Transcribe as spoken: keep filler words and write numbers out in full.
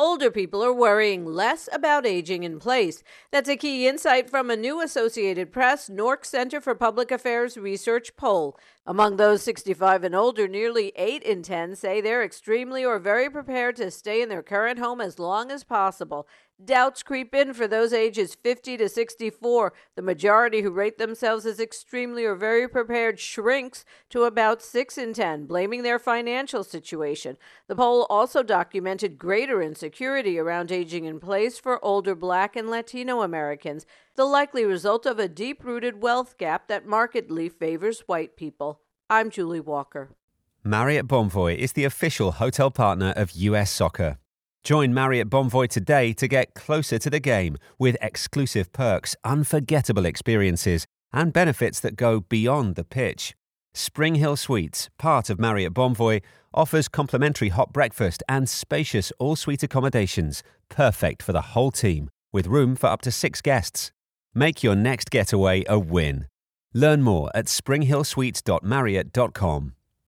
Older people are worrying less about aging in place. That's a key insight from a new Associated Press Nork Center for Public Affairs research poll. Among those sixty-five and older, nearly eight in ten say they're extremely or very prepared to stay in their current home as long as possible. Doubts creep in for those ages fifty to sixty-four. The majority who rate themselves as extremely or very prepared shrinks to about six in ten, blaming their financial situation. The poll also documented greater insecurity around aging in place for older Black and Latino Americans, the likely result of a deep-rooted wealth gap that markedly favors white people. I'm Julie Walker. Marriott Bonvoy is the official hotel partner of U S Soccer. Join Marriott Bonvoy today to get closer to the game with exclusive perks, unforgettable experiences, and benefits that go beyond the pitch. Spring Hill Suites, part of Marriott Bonvoy, offers complimentary hot breakfast and spacious all-suite accommodations, perfect for the whole team, with room for up to six guests. Make your next getaway a win. Learn more at spring hill suites dot marriott dot com.